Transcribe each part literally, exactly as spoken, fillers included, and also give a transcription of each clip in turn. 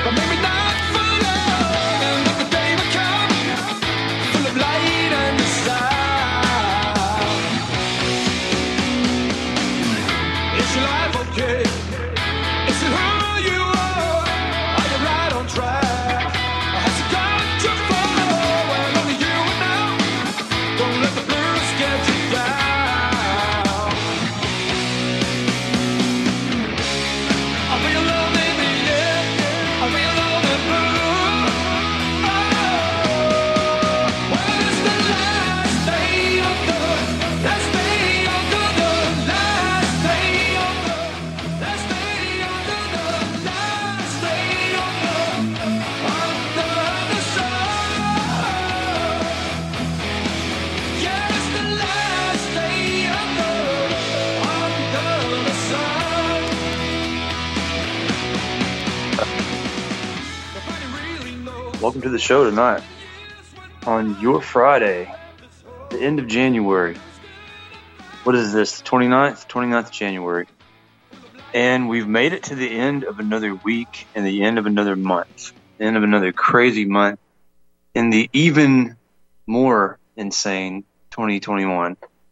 Welcome to the show tonight on your Friday, the end of January. What is this, the twenty-ninth? twenty-ninth of January. And we've made it to the end of another week and the end of another month, the end of another crazy month, in the even more insane twenty twenty-one.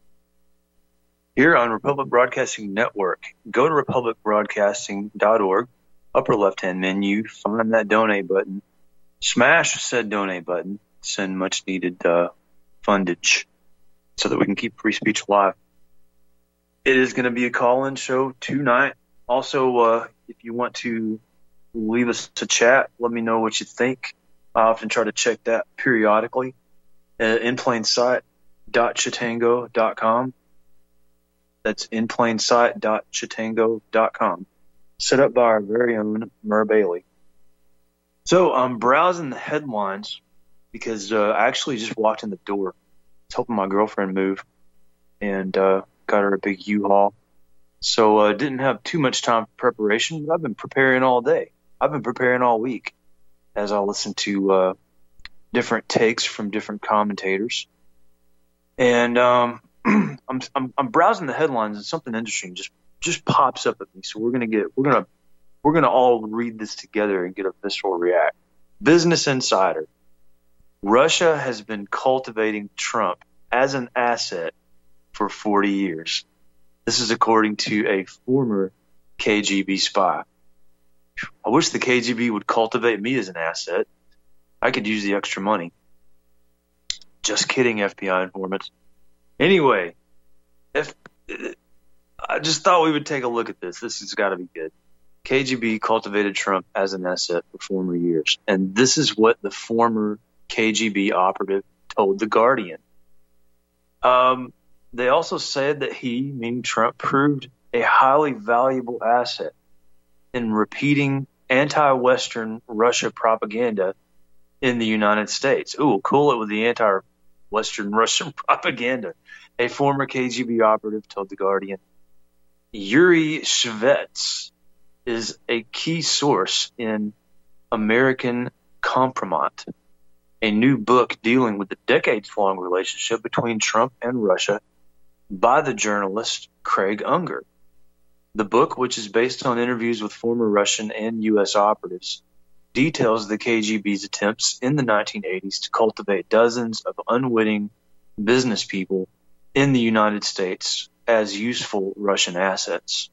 Here on Republic Broadcasting Network, go to republic broadcasting dot org, upper left-hand menu, find that donate button. Smash said donate button, send much needed uh, fundage so that we can keep free speech alive. It is going to be a call-in show tonight. Also, uh, if you want to leave us a chat, let me know what you think. I often try to check that periodically at in plain sight dot chitango dot com. That's in plain sight dot chitango dot com. Set up by our very own Mur Bailey. So I'm browsing the headlines because uh, I actually just walked in the door. I was helping my girlfriend move and uh, got her a big U-Haul. So I uh, didn't have too much time for preparation, but I've been preparing all day. I've been preparing all week as I listen to uh, different takes from different commentators. And um, I'm, I'm I'm browsing the headlines and something interesting just just pops up at me. So we're gonna get we're gonna We're going to all read this together and get a visceral react. Business Insider. Russia has been cultivating Trump as an asset for forty years. This is according to a former K G B spy. I wish the K G B would cultivate me as an asset. I could use the extra money. Just kidding, F B I informants. Anyway, if, I just thought we would take a look at this. This has got to be good. K G B cultivated Trump as an asset for former years. And this is what the former K G B operative told The Guardian. Um, they also said that he, meaning Trump, proved a highly valuable asset in repeating anti-Western Russia propaganda in the United States. Ooh, cool it with the anti-Western Russian propaganda. A former K G B operative told The Guardian. Yuri Shvets is a key source in American Kompromat, a new book dealing with the decades-long relationship between Trump and Russia by the journalist Craig Unger. The book, which is based on interviews with former Russian and U S operatives, details the K G B's attempts in the nineteen eighties to cultivate dozens of unwitting business people in the United States as useful Russian assets.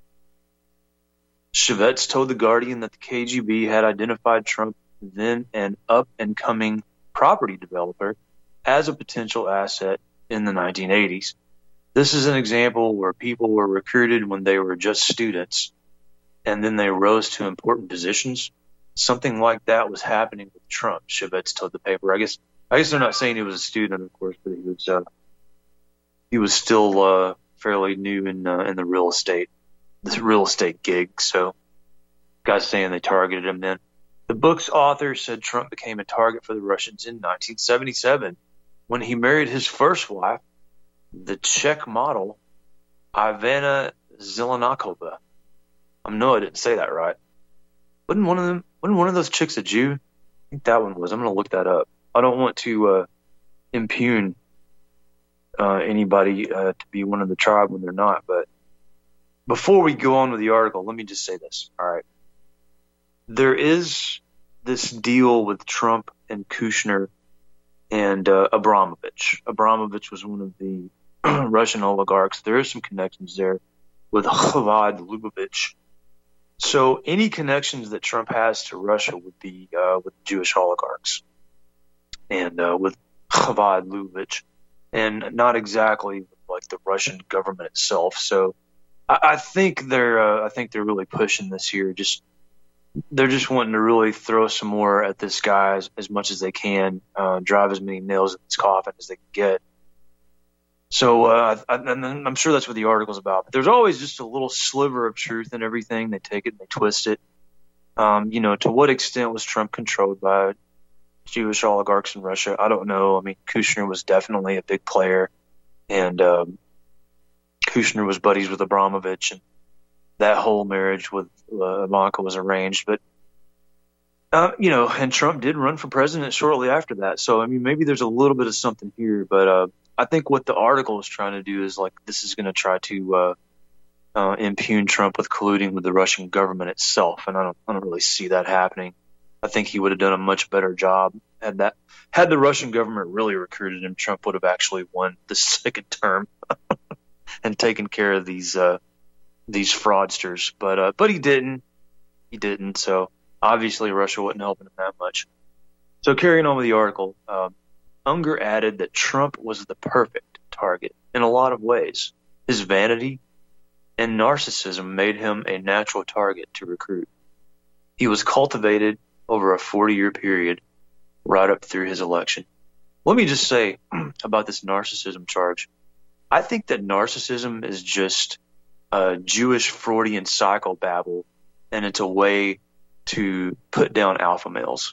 Shvets told The Guardian that the K G B had identified Trump, then an up-and-coming property developer, as a potential asset in the nineteen eighties. This is an example where people were recruited when they were just students, and then they rose to important positions. Something like that was happening with Trump, Shvets told the paper. I guess I guess they're not saying he was a student, of course, but he was uh, he was still uh, fairly new in uh, in the real estate. This real estate gig, so guys saying they targeted him then. The book's author said Trump became a target for the Russians in nineteen seventy-seven when he married his first wife, the Czech model Ivana Zelenakova. I know I didn't say that right. Wasn't one of them? Wasn't one of those chicks a Jew? I think that one was. I'm gonna look that up. I don't want to uh, impugn uh, anybody uh, to be one of the tribe when they're not, but. Before we go on with the article, let me just say this. All right. there is this deal with Trump and Kushner and uh, Abramovich. Abramovich was one of the Russian oligarchs. There is some connections there with Chabad Lubavitch. So any connections that Trump has to Russia would be uh, with Jewish oligarchs and uh, with Chabad Lubavitch, and not exactly like the Russian government itself. So I, I think they're uh, I think they're really pushing this here. Just they're just wanting to really throw some more at this guy as, as much as they can, uh, drive as many nails in his coffin as they can get. So uh, I, and I'm sure that's what the article's about. But there's always just a little sliver of truth in everything. They take it and they twist it. Um, you know, to what extent was Trump controlled by Jewish oligarchs in Russia? I don't know. I mean, Kushner was definitely a big player, and um, Kushner was buddies with Abramovich, and that whole marriage with uh, Ivanka was arranged. But uh, you know, and Trump did run for president shortly after that. So I mean, maybe there's a little bit of something here. But uh, I think what the article is trying to do is like this is going to try to uh, uh, impugn Trump with colluding with the Russian government itself, and I don't, I don't really see that happening. I think he would have done a much better job had that had the Russian government really recruited him. Trump would have actually won the second term and taken care of these uh, these fraudsters. But uh, but he didn't. He didn't. So obviously Russia wasn't helping him that much. So carrying on with the article, uh, Unger added that Trump was the perfect target in a lot of ways. His vanity and narcissism made him a natural target to recruit. He was cultivated over a forty-year period, right up through his election. Let me just say about this narcissism charge. I think that narcissism is just a Jewish Freudian psychobabble, and it's a way to put down alpha males.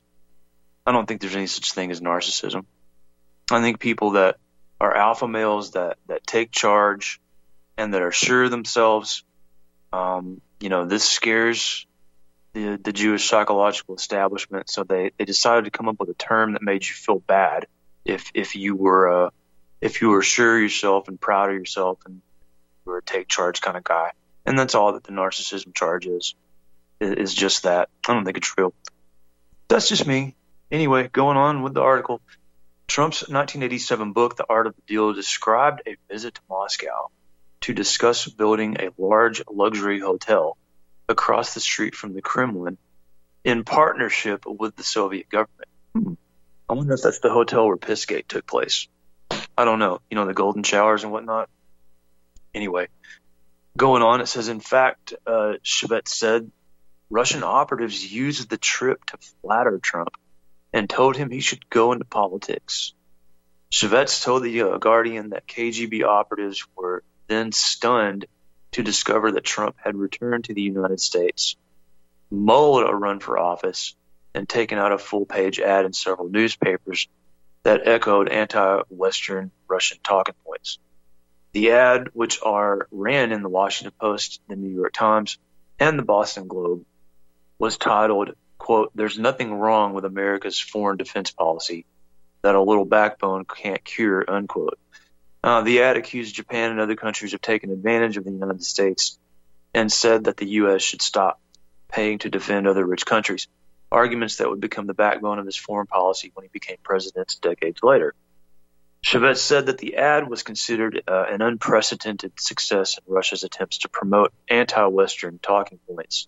I don't think there's any such thing as narcissism. I think people that are alpha males that, that take charge and that are sure of themselves, um, you know, this scares the the Jewish psychological establishment, so they, they decided to come up with a term that made you feel bad if if you were uh, if you were sure of yourself and proud of yourself and you were a take charge kind of guy. And that's all that the narcissism charge is, is just that. I don't think it's real. That's just me. Anyway, going on with the article, Trump's nineteen eighty-seven book, The Art of the Deal, described a visit to Moscow to discuss building a large luxury hotel across the street from the Kremlin in partnership with the Soviet government. Hmm. I wonder if that's the hotel where Pissgate took place. I don't know. You know, the golden showers and whatnot. Anyway, going on, it says, in fact, uh, Shvets said Russian operatives used the trip to flatter Trump and told him he should go into politics. Shvets told the uh, Guardian that K G B operatives were then stunned to discover that Trump had returned to the United States, mulled a run for office, and taken out a full-page ad in several newspapers that echoed anti-Western Russian talking points. The ad, which are ran in the Washington Post, the New York Times, and the Boston Globe, was titled, quote, "There's nothing wrong with America's foreign defense policy that a little backbone can't cure," unquote. Uh, the ad accused Japan and other countries of taking advantage of the United States and said that the U S should stop paying to defend other rich countries, arguments that would become the backbone of his foreign policy when he became president decades later. Shvets said that the ad was considered uh, an unprecedented success in Russia's attempts to promote anti-Western talking points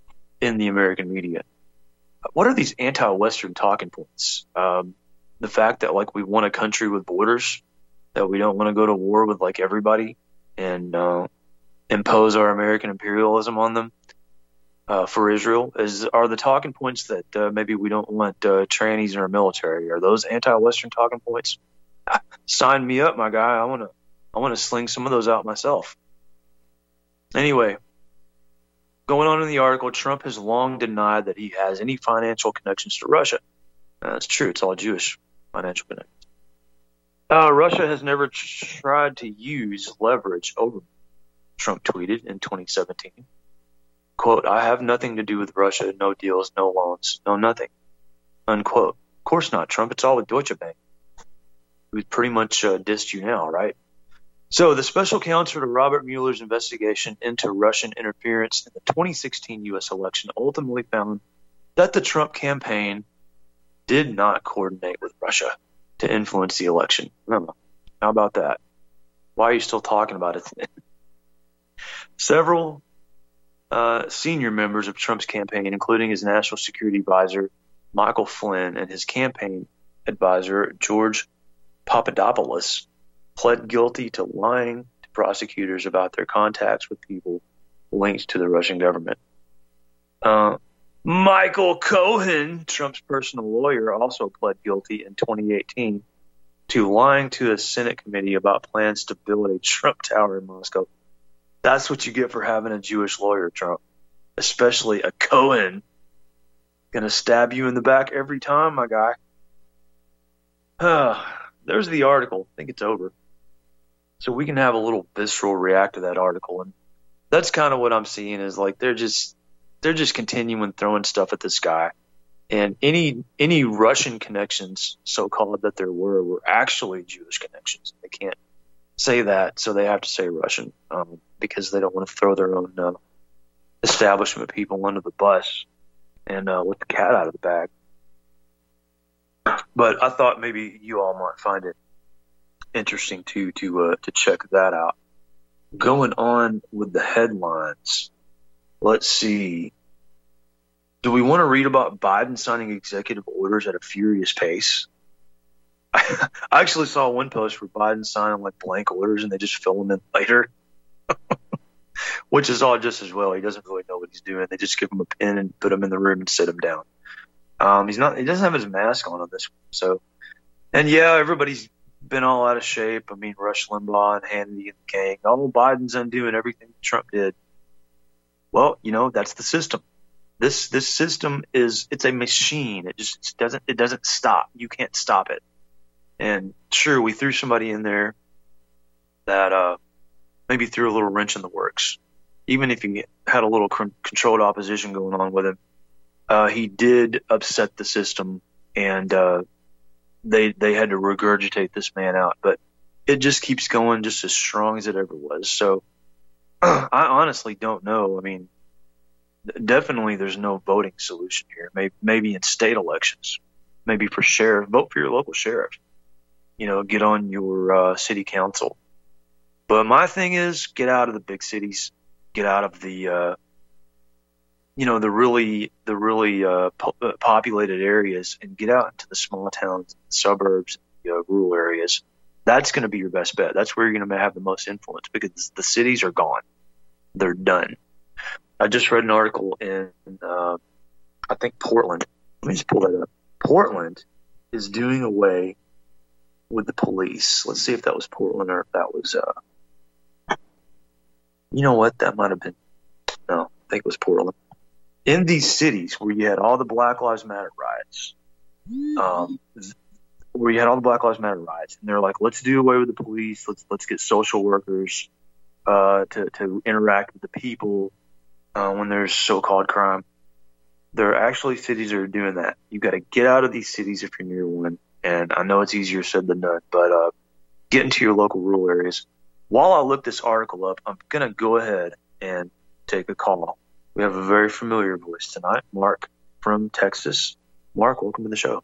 in the American media. What are these anti-Western talking points? Um, the fact that, like, we want a country with borders, that we don't want to go to war with, like, everybody and uh, impose our American imperialism on them uh, for Israel? Is Are the talking points that uh, maybe we don't want uh, trannies in our military? Are those anti-Western talking points? Sign me up, my guy. I want to I want to sling some of those out myself. Anyway, going on in the article, Trump has long denied that he has any financial connections to Russia. Uh, that's true. It's all Jewish financial connections. Uh, Russia has never tried to use leverage over me, Trump tweeted in twenty seventeen. Quote, "I have nothing to do with Russia, no deals, no loans, no nothing." Unquote. Of course not, Trump. It's all with Deutsche Bank. We pretty much uh, dissed you now, right? So the special counsel to Robert Mueller's investigation into Russian interference in the twenty sixteen U S election ultimately found that the Trump campaign did not coordinate with Russia to influence the election. No. How about that? Why are you still talking about it? Several uh, senior members of Trump's campaign, including his national security advisor, Michael Flynn, and his campaign advisor, George Papadopoulos, pled guilty to lying to prosecutors about their contacts with people linked to the Russian government. Uh, Michael Cohen, Trump's personal lawyer, also pled guilty in twenty eighteen to lying to a Senate committee about plans to build a Trump Tower in Moscow. That's what you get for having a Jewish lawyer, Trump, especially a Cohen. Gonna stab you in the back every time, my guy. Uh, there's the article. I think it's over. So we can have a little visceral react to that article. And that's kind of what I'm seeing is like they're just they're just continuing throwing stuff at this guy. And any any Russian connections, so-called, that there were, were actually Jewish connections. They can't say that, so they have to say Russian um, because they don't want to throw their own uh, establishment people under the bus and uh, let the cat out of the bag. But I thought maybe you all might find it interesting to to uh, to check that out. Going on with the headlines, let's see. Do we want to read about Biden signing executive orders at a furious pace? I actually saw one post where Biden signing like blank orders and they just fill them in later, which is all just as well. He doesn't really know what he's doing. They just give him a pen and put him in the room and sit him down. Um, he's not. He doesn't have his mask on on this one. So, and yeah, everybody's been all out of shape. I mean, Rush Limbaugh and Hannity and the gang. Oh, Biden's undoing everything Trump did. Well, you know, that's the system. This this system is it's a machine. It just it doesn't it doesn't stop. You can't stop it. And sure, we threw somebody in there that uh, maybe threw a little wrench in the works. Even if he had a little con- controlled opposition going on with him, uh, he did upset the system, and uh, they they had to regurgitate this man out. But it just keeps going, just as strong as it ever was. So I honestly don't know. I mean. Definitely there's no voting solution here. Maybe, maybe in state elections, maybe for sheriff, vote for your local sheriff, you know, get on your uh, city council. But my thing is get out of the big cities, get out of the, uh, you know, the really, the really uh, po- populated areas and get out into the small towns, suburbs, you know, rural areas. That's going to be your best bet. That's where you're going to have the most influence because the cities are gone. They're done. I just read an article in, uh, I think, Portland. Let me just pull that up. Portland is doing away with the police. Let's see if that was Portland or if that was, uh, you know what? That might have been, no, I think it was Portland. In these cities where you had all the Black Lives Matter riots, um, where you had all the Black Lives Matter riots, and they're like, let's do away with the police. Let's let's get social workers uh, to to interact with the people. Uh, when there's so-called crime, there are actually cities that are doing that. You've got to get out of these cities if you're near one. And I know it's easier said than done, but uh, get into your local rural areas. While I look this article up, I'm going to go ahead and take a call. We have a very familiar voice tonight, Mark from Texas. Mark, welcome to the show.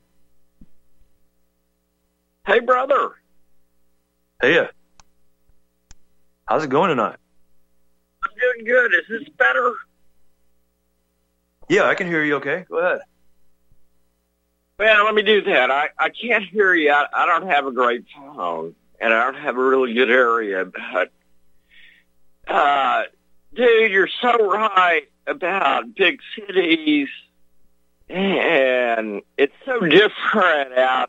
Hey, brother. Hey, uh, how's it going tonight? I'm doing good. Is this better? Yeah, I can hear you okay. Go ahead. Well, let me do that. I, I can't hear you. I, I don't have a great phone, and I don't have a really good area. But, uh, dude, you're so right about big cities, and it's so different out.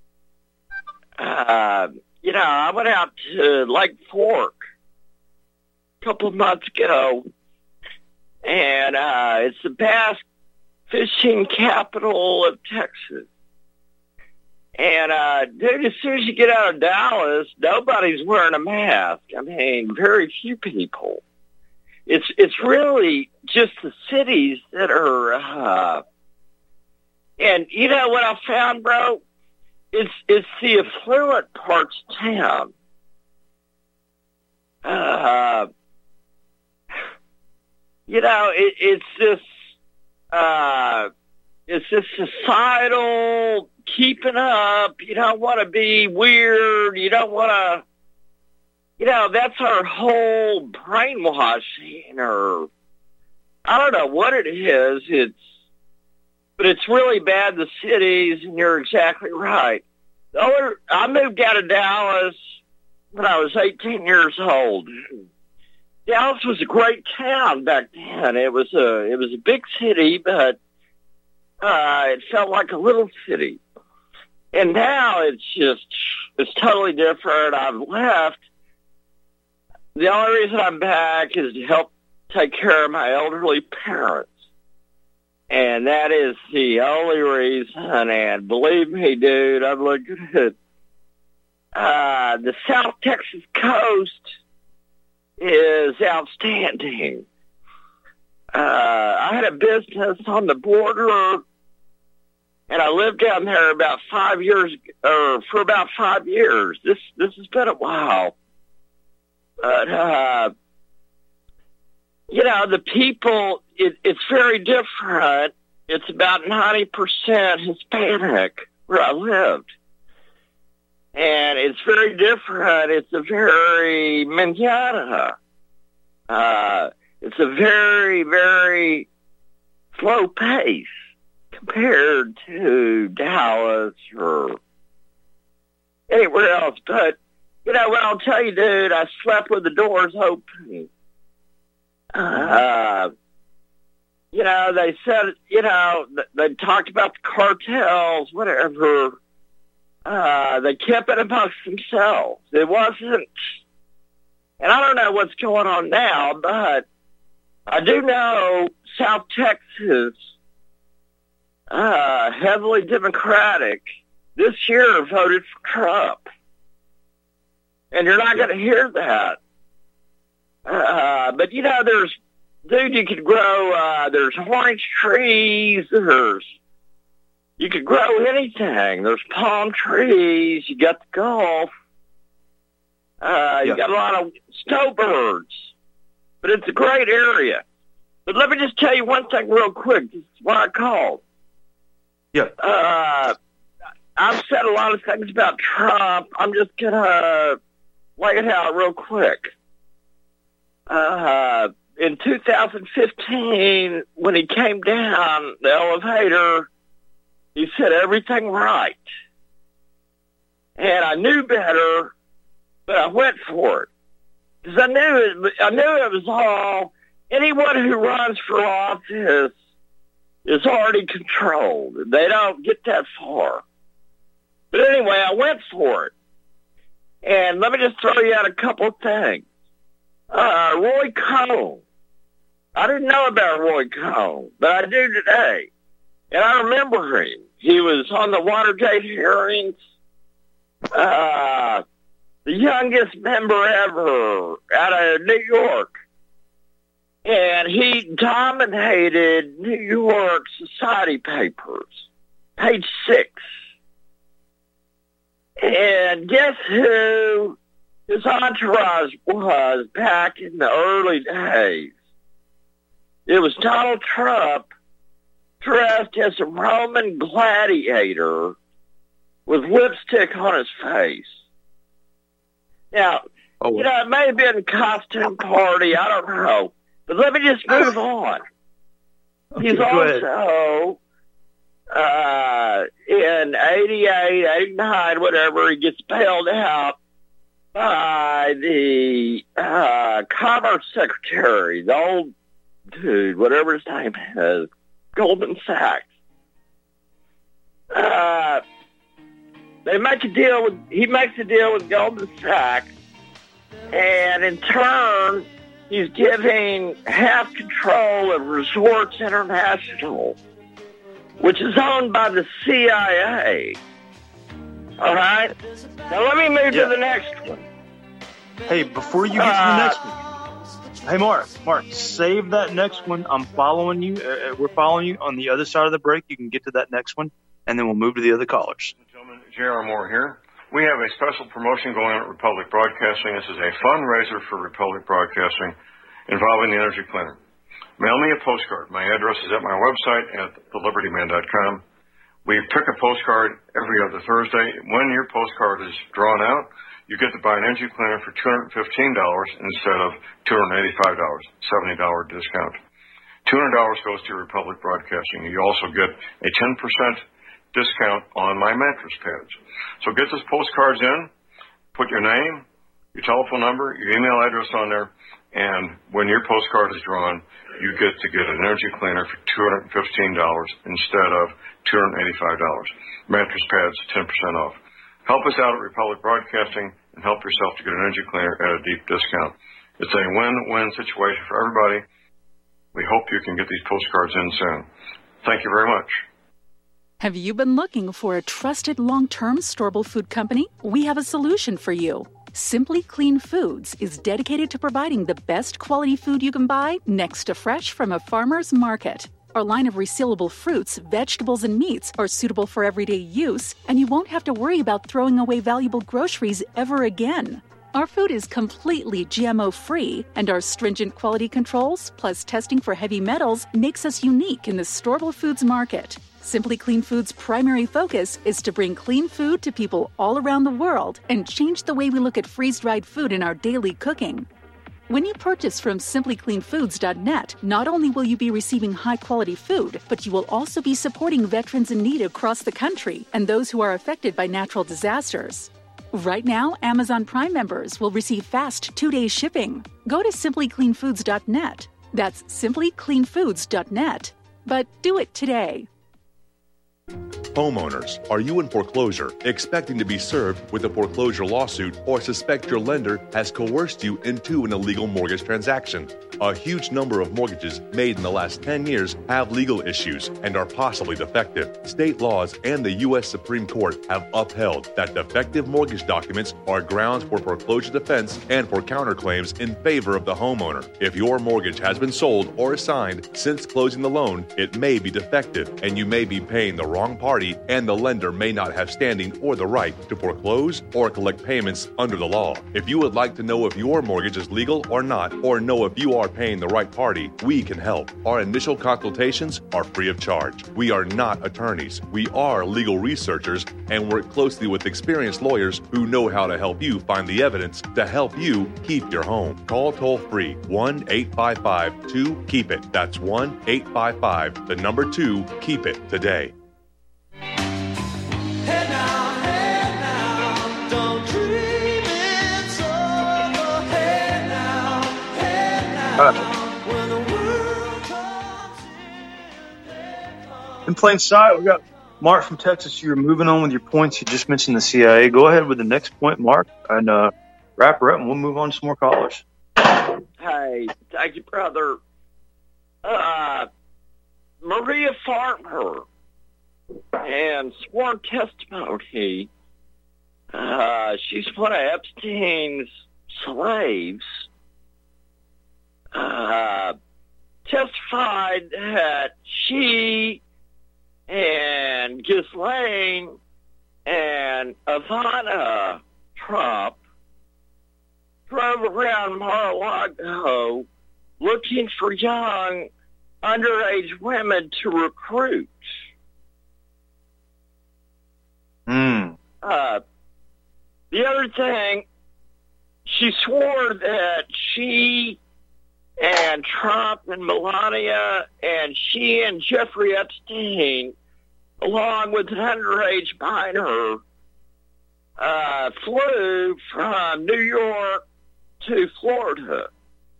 Uh, you know, I went out to Lake Fork couple of months ago, and uh, it's the bass fishing capital of Texas. And, uh, dude, as soon as you get out of Dallas, nobody's wearing a mask. I mean, very few people. It's it's really just the cities that are, uh, and you know what I found, bro? It's, it's the affluent parts of town. Uh, You know, it, it's just, uh, it's a societal keeping up. You don't want to be weird. You don't want to, you know, that's our whole brainwashing, or I don't know what it is. It's, but it's really bad in the cities, and you're exactly right. The other, I moved out of Dallas when I was eighteen years old. Dallas was a great town back then. It was a, it was a big city, but uh, it felt like a little city. And now it's just, it's totally different. I've left. The only reason I'm back is to help take care of my elderly parents. And that is the only reason. And believe me, dude, I'm looking at uh, the South Texas coast is outstanding. Uh, I had a business on the border, and I lived down there about five years, or for about five years. This this has been a while. But, uh, you know, the people, it, it's very different. It's about ninety percent Hispanic where I lived. And it's very different. It's a very manana. Uh, it's a very, very slow pace compared to Dallas or anywhere else. But, you know, what I'll tell you, dude, I slept with the doors open. Uh, you know, they said, you know, they talked about the cartels, whatever. Uh, they kept it amongst themselves. It wasn't, and I don't know what's going on now, but I do know South Texas, uh, heavily Democratic, this year voted for Trump. And you're not going to hear that. Uh, but, you know, there's, dude, you could grow, uh, there's orange trees, there's, you could grow anything. There's palm trees, you got the Gulf, uh, you yeah. got a lot of snowbirds, but it's a great area. But let me just tell you one thing real quick. This is why I called. Yeah. Uh, I've said a lot of things about Trump. I'm just going to lay it out real quick. Uh, in two thousand fifteen, when he came down the elevator, he said everything right. And I knew better, but I went for it. Because I knew it, I knew it was all, anyone who runs for office is already controlled. They don't get that far. But anyway, I went for it. And let me just throw you out a couple of things. Uh, Roy Cohn. I didn't know about Roy Cohn, but I do today. And I remember him. He was on the Watergate hearings. Uh, the youngest member ever out of New York. And he dominated New York society papers. Page six. And guess who his entourage was back in the early days? It was Donald Trump dressed as a Roman gladiator with lipstick on his face. Now, oh. you know, it may have been a costume party, I don't know. But let me just move on. Okay, He's also, uh, in eighty-eight, eighty-nine, whatever, he gets bailed out by the uh, Commerce Secretary, the old dude, whatever his name is, Goldman Sachs. Uh, they make a deal with, he makes a deal with Goldman Sachs, and in turn, he's giving half control of Resorts International, which is owned by the C I A. All right? Now let me move yeah. to the next one. Hey, before you get uh, to the next one, hey, Mark, Mark, save that next one. I'm following you. Uh, we're following you on the other side of the break. You can get to that next one, and then we'll move to the other callers. Gentlemen, J R. Moore here. We have a special promotion going on at Republic Broadcasting. This is a fundraiser for Republic Broadcasting involving the Energy Cleaner. Mail me a postcard. My address is at my website at the liberty man dot com. We pick a postcard every other Thursday. When your postcard is drawn out, you get to buy an energy cleaner for two hundred fifteen dollars instead of two hundred eighty-five dollars, seventy dollars discount. two hundred dollars goes to Republic Broadcasting. You also get a ten percent discount on my mattress pads. So get those postcards in, put your name, your telephone number, your email address on there, and when your postcard is drawn, you get to get an energy cleaner for two hundred fifteen dollars instead of two hundred eighty-five dollars. Mattress pads, ten percent off. Help us out at Republic Broadcasting and help yourself to get an energy cleaner at a deep discount. It's a win-win situation for everybody. We hope you can get these postcards in soon. Thank you very much. Have you been looking for a trusted long-term storable food company? We have a solution for you. Simply Clean Foods is dedicated to providing the best quality food you can buy next to fresh from a farmer's market. Our line of resealable fruits, vegetables, and meats are suitable for everyday use, and you won't have to worry about throwing away valuable groceries ever again. Our food is completely G M O-free, and our stringent quality controls, plus testing for heavy metals, makes us unique in the storable foods market. Simply Clean Foods' primary focus is to bring clean food to people all around the world and change the way we look at freeze-dried food in our daily cooking. When you purchase from simply clean foods dot net, not only will you be receiving high-quality food, but you will also be supporting veterans in need across the country and those who are affected by natural disasters. Right now, Amazon Prime members will receive fast two-day shipping. Go to simply clean foods dot net. That's simply clean foods dot net. But do it today. Homeowners, are you in foreclosure, expecting to be served with a foreclosure lawsuit, or suspect your lender has coerced you into an illegal mortgage transaction? A huge number of mortgages made in the last ten years have legal issues and are possibly defective. State laws and the U S Supreme Court have upheld that defective mortgage documents are grounds for foreclosure defense and for counterclaims in favor of the homeowner. If your mortgage has been sold or assigned since closing the loan, it may be defective and you may be paying the wrong party, and the lender may not have standing or the right to foreclose or collect payments under the law. If you would like to know if your mortgage is legal or not, or know if you are paying the right party, we can help. Our initial consultations are free of charge. We are not attorneys. We are legal researchers and work closely with experienced lawyers who know how to help you find the evidence to help you keep your home. Call toll-free one eight five five two keep it. That's one eight five five, the number two, keep it today. In plain sight, we got Mark from Texas. You're moving on with your points. You just mentioned the C I A. Go ahead with the next point, Mark, and uh, wrap her up, and we'll move on to some more callers. Hey, thank you, brother. Uh, Maria Farmer and sworn testimony. Uh, she's one of Epstein's slaves. Uh, testified that she and Ghislaine and Ivana Trump drove around Mar-a-Lago looking for young underage women to recruit. Mm. Uh, the other thing, she swore that she and Trump and Melania and she and Jeffrey Epstein, along with an underage minor, uh, flew from New York to Florida.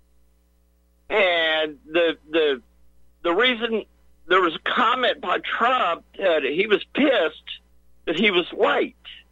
And the the the reason there was a comment by Trump that he was pissed that he was late.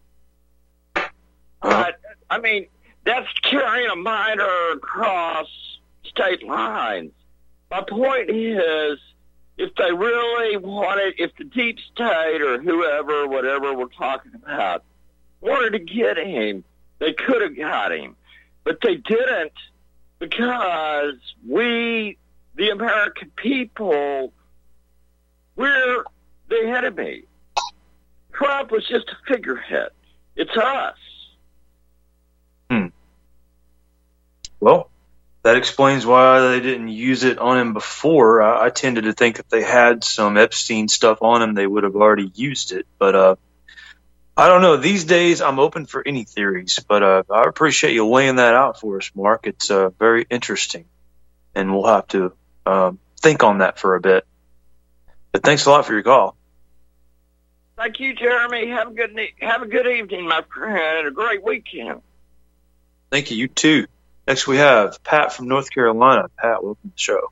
But, I mean, that's carrying a minor across state lines. My point is, if they really wanted, if the deep state or whoever, whatever we're talking about, wanted to get him, they could have got him. But they didn't, because we, the American people, we're the enemy. Trump was just a figurehead. It's us. Hmm. Well, that explains why they didn't use it on him before. I, I tended to think if they had some Epstein stuff on him, they would have already used it. But uh, I don't know. These days, I'm open for any theories. But uh, I appreciate you laying that out for us, Mark. It's uh, very interesting. And we'll have to um, think on that for a bit. But thanks a lot for your call. Thank you, Jeremy. Have a good have a good evening, my friend, and a great weekend. Thank you. You too. Next we have Pat from North Carolina. Pat, welcome to the show.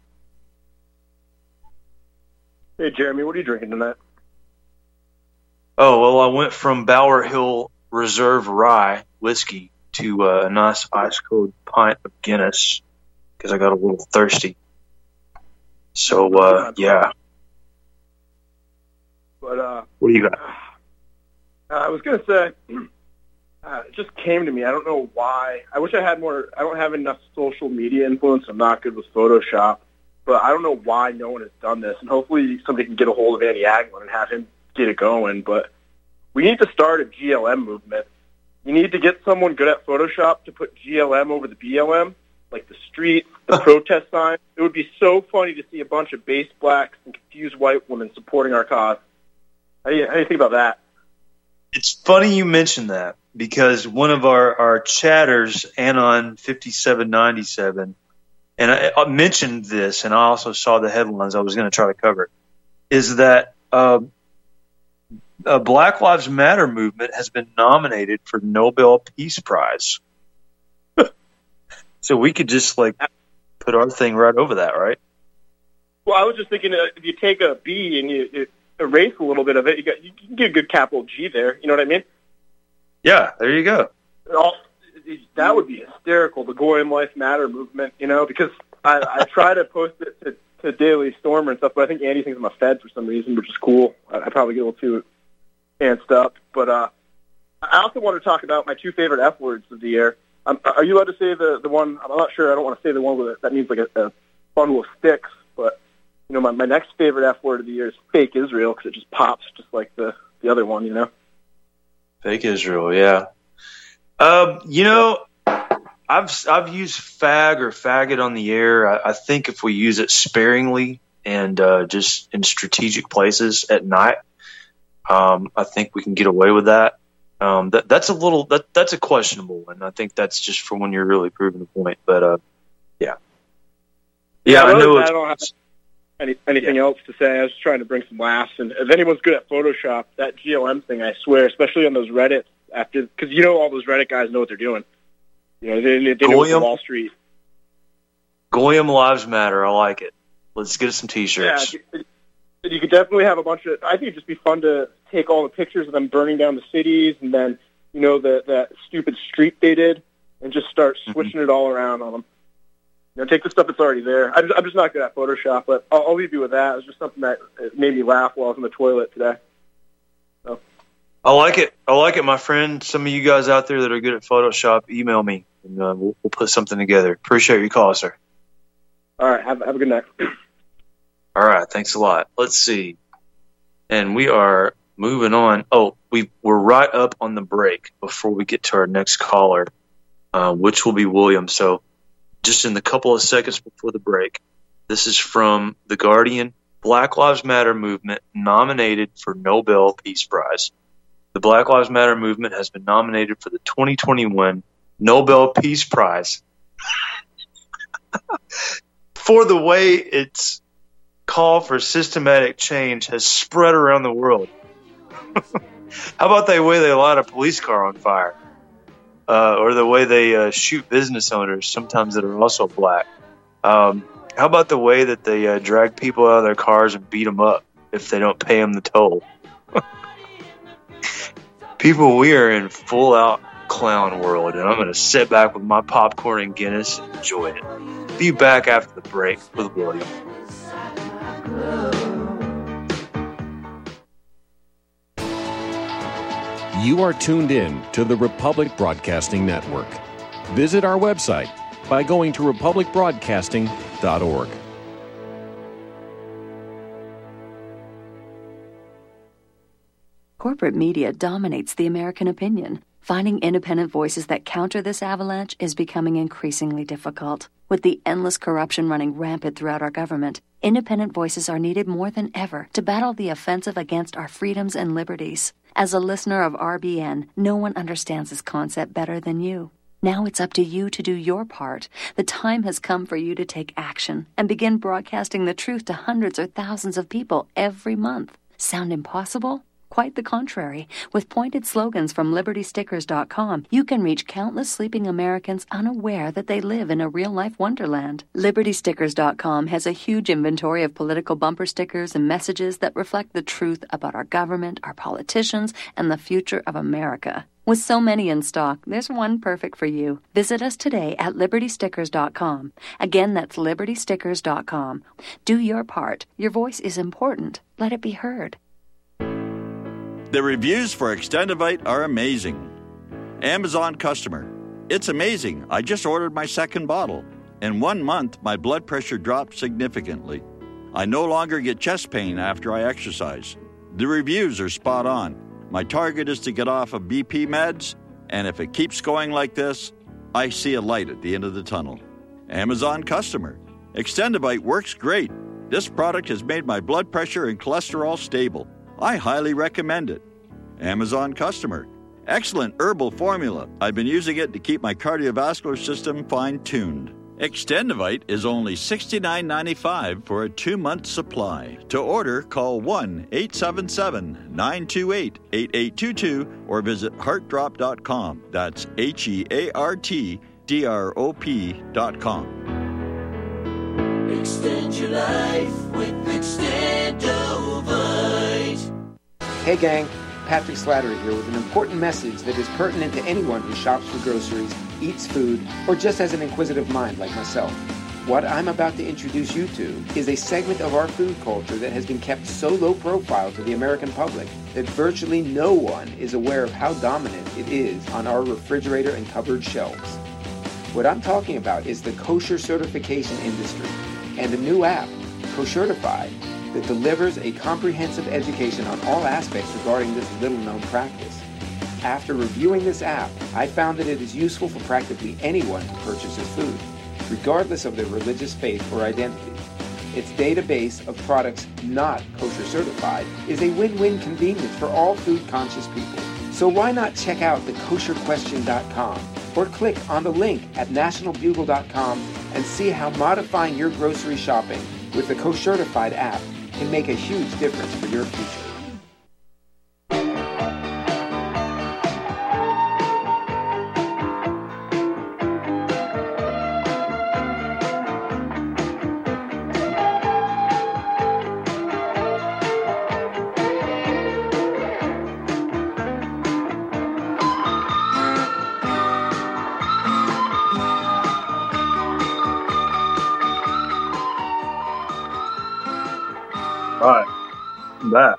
Hey, Jeremy, what are you drinking tonight? Oh, well, I went from Bower Hill Reserve Rye whiskey to uh, a nice ice-cold pint of Guinness because I got a little thirsty. So, uh, yeah. But, uh... What do you got? Uh, I was going to say... Uh, it just came to me. I don't know why. I wish I had more. I don't have enough social media influence. I'm not good with Photoshop. But I don't know why no one has done this. And hopefully somebody can get a hold of Andy Aglin and have him get it going. But we need to start a G L M movement. You need to get someone good at Photoshop to put G L M over the B L M, like the street, the protest sign. It would be so funny to see a bunch of base blacks and confused white women supporting our cause. How do you, how do you think about that? It's funny you mentioned that. Because one of our, our chatters, Anon fifty-seven ninety-seven, and I, I mentioned this, and I also saw the headlines I was going to try to cover, is that uh, a Black Lives Matter movement has been nominated for Nobel Peace Prize. So we could just, like, put our thing right over that, right? Well, I was just thinking uh, if you take a B and you, you erase a little bit of it, you, got, you can get a good capital G there. You know what I mean? Yeah, there you go. That would be hysterical, the Goyim Life Matter movement, you know, because I, I try to post it to, to Daily Stormer and stuff, but I think Andy thinks I'm a Fed for some reason, which is cool. I, I probably get a little too antsed up. But uh, I also want to talk about my two favorite F words of the year. Um, are you allowed to say the, the one, I'm not sure, I don't want to say the one with it, that means like a, a bundle of sticks, but, you know, my, my next favorite F word of the year is fake Israel, because it just pops just like the, the other one, you know? Fake Israel, yeah. Um, you know, I've I've used fag or faggot on the air. I, I think if we use it sparingly and uh, just in strategic places at night, um, I think we can get away with that. Um, that that's a little that that's a questionable one. I think that's just for when you're really proving the point. But uh, yeah, yeah, yeah I know. I don't have any, anything yeah. else to say. I was trying to bring some laughs. And if anyone's good at Photoshop, that G L M thing, I swear, especially on those Reddits, after because you know all those Reddit guys know what they're doing. You know, they, they know Goyim, Wall Street. Goyim Lives Matter. I like it. Let's get some T-shirts. Yeah, you could definitely have a bunch of. I think it'd just be fun to take all the pictures of them burning down the cities, and then you know the that stupid street they did, and just start switching mm-hmm. it all around on them. You know, take the stuff that's already there. I'm just, I'm just not good at Photoshop, but I'll, I'll leave you with that. It was just something that made me laugh while I was in the toilet today. So. I like it. I like it, my friend. Some of you guys out there that are good at Photoshop, email me, and uh, we'll, we'll put something together. Appreciate your call, sir. All right. Have, have a good night. All right. Thanks a lot. Let's see. And we are moving on. Oh, we, we're right up on the break before we get to our next caller, uh, which will be William. So just in the couple of seconds before the break, this is from The Guardian. Black Lives Matter movement nominated for Nobel Peace Prize. The Black Lives Matter movement has been nominated for the twenty twenty-one Nobel Peace Prize for the way its call for systematic change has spread around the world. How about the way they light a police car on fire? Uh, or the way they uh, shoot business owners, sometimes that are also black. Um, how about the way that they uh, drag people out of their cars and beat them up if they don't pay them the toll? People, we are in full-out clown world, and I'm going to sit back with my popcorn and Guinness and enjoy it. Be back after the break with William. You are tuned in to the Republic Broadcasting Network. Visit our website by going to republic broadcasting dot org. Corporate media dominates the American opinion. Finding independent voices that counter this avalanche is becoming increasingly difficult. With the endless corruption running rampant throughout our government, independent voices are needed more than ever to battle the offensive against our freedoms and liberties. As a listener of R B N, no one understands this concept better than you. Now it's up to you to do your part. The time has come for you to take action and begin broadcasting the truth to hundreds or thousands of people every month. Sound impossible? Quite the contrary. With pointed slogans from Liberty Stickers dot com, you can reach countless sleeping Americans unaware that they live in a real-life wonderland. Liberty Stickers dot com has a huge inventory of political bumper stickers and messages that reflect the truth about our government, our politicians, and the future of America. With so many in stock, there's one perfect for you. Visit us today at Liberty Stickers dot com. Again, that's Liberty Stickers dot com. Do your part. Your voice is important. Let it be heard. The reviews for Extendivite are amazing. Amazon customer. It's amazing. I just ordered my second bottle. In one month, my blood pressure dropped significantly. I no longer get chest pain after I exercise. The reviews are spot on. My target is to get off of B P meds, and if it keeps going like this, I see a light at the end of the tunnel. Amazon customer. Extendivite works great. This product has made my blood pressure and cholesterol stable. I highly recommend it. Amazon customer. Excellent herbal formula. I've been using it to keep my cardiovascular system fine-tuned. Extendivite is only sixty-nine ninety-five for a two-month supply. To order, call one eight seven seven, nine two eight, eight eight two two or visit heart drop dot com. That's H E A R T D R O P dot com. Extend your life with Extendovite. Hey gang, Patrick Slattery here with an important message that is pertinent to anyone who shops for groceries, eats food, or just has an inquisitive mind like myself. What I'm about to introduce you to is a segment of our food culture that has been kept so low profile to the American public that virtually no one is aware of how dominant it is on our refrigerator and cupboard shelves. What I'm talking about is the kosher certification industry and a new app, Koshertified, that delivers a comprehensive education on all aspects regarding this little-known practice. After reviewing this app, I found that it is useful for practically anyone who purchases food, regardless of their religious faith or identity. Its database of products not kosher certified is a win-win convenience for all food-conscious people. So why not check out the kosher question dot com or click on the link at national bugle dot com and see how modifying your grocery shopping with the Koshertified app can make a huge difference for your future. All right, I'm back.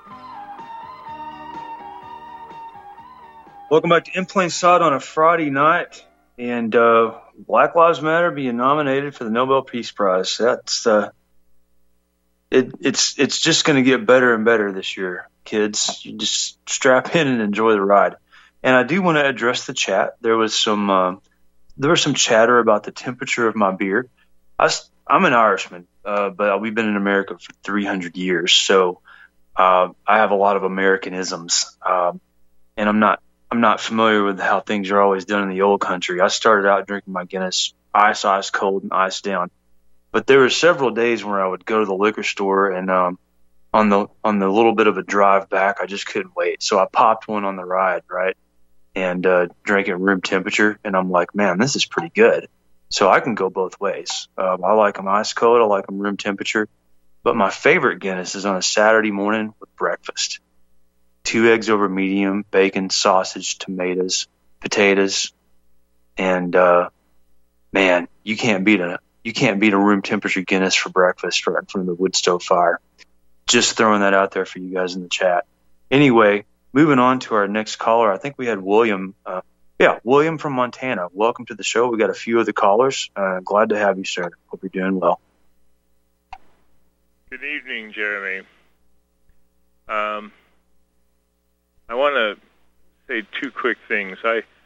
Welcome back to In Plain Sight on a Friday night, and uh, Black Lives Matter being nominated for the Nobel Peace Prize. That's uh, it. It's it's just going to get better and better this year, kids. You just strap in and enjoy the ride. And I do want to address the chat. There was some uh, there was some chatter about the temperature of my beer. I, I'm an Irishman. Uh, but we've been in America for three hundred years, so uh, I have a lot of Americanisms, um, and I'm not I'm not familiar with how things are always done in the old country. I started out drinking my Guinness ice, ice cold, and ice down, but there were several days where I would go to the liquor store, and um, on the on the little bit of a drive back, I just couldn't wait, so I popped one on the ride, right, and uh, drank it room temperature, and I'm like, man, this is pretty good. So I can go both ways. Um, I like them ice cold. I like them room temperature. But my favorite Guinness is on a Saturday morning with breakfast. Two eggs over medium, bacon, sausage, tomatoes, potatoes, and uh, man, you can't beat a you can't beat a room temperature Guinness for breakfast right in front of the wood stove fire. Just throwing that out there for you guys in the chat. Anyway, moving on to our next caller. I think we had William. Uh, Yeah, William from Montana. Welcome to the show. We got a few of the callers. Uh, glad to have you, sir. Hope you're doing well. Good evening, Jeremy. Um, I want to say two quick things. I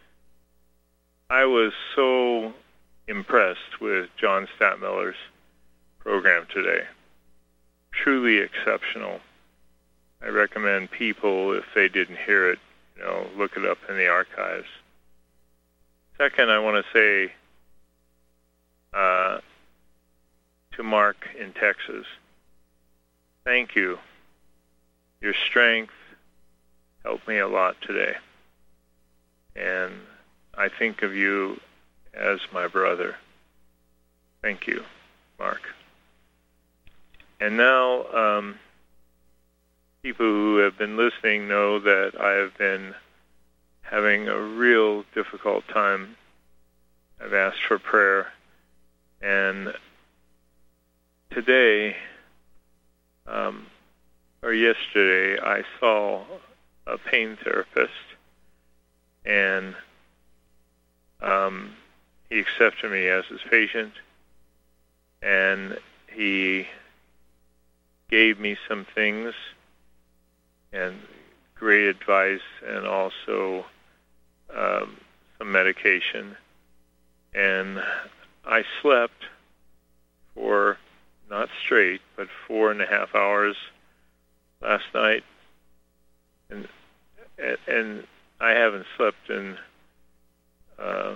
I was so impressed with John Stadtmiller's program today. Truly exceptional. I recommend people, if they didn't hear it, you know, look it up in the archives. Second, I want to say uh, to Mark in Texas, thank you. Your strength helped me a lot today. And I think of you as my brother. Thank you, Mark. And now, um, people who have been listening know that I have been having a real difficult time. I've asked for prayer. And today, um, or yesterday, I saw a pain therapist, and um, he accepted me as his patient, and he gave me some things and great advice, and also um, some medication. And I slept for, not straight, but four and a half hours last night. And and I haven't slept in uh,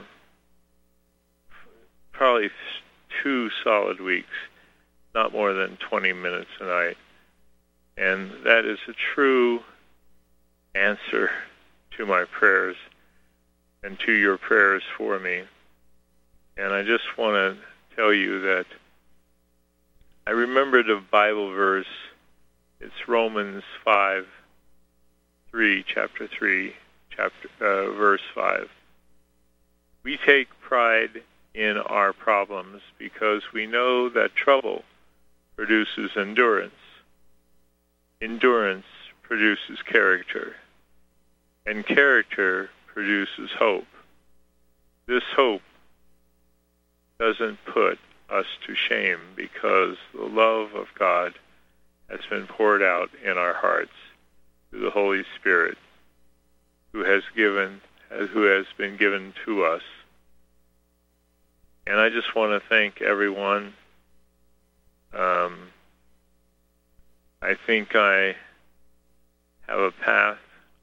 probably two solid weeks, not more than twenty minutes a night. And that is a true answer to my prayers and to your prayers for me. And I just want to tell you that I remembered a Bible verse. It's Romans five, three, chapter three, chapter uh, verse five. We take pride in our problems because we know that trouble produces endurance. Endurance produces character, and character produces hope. This hope doesn't put us to shame because the love of God has been poured out in our hearts through the Holy Spirit, who has given, who has been given to us. And I just want to thank everyone. Um, I think I have a path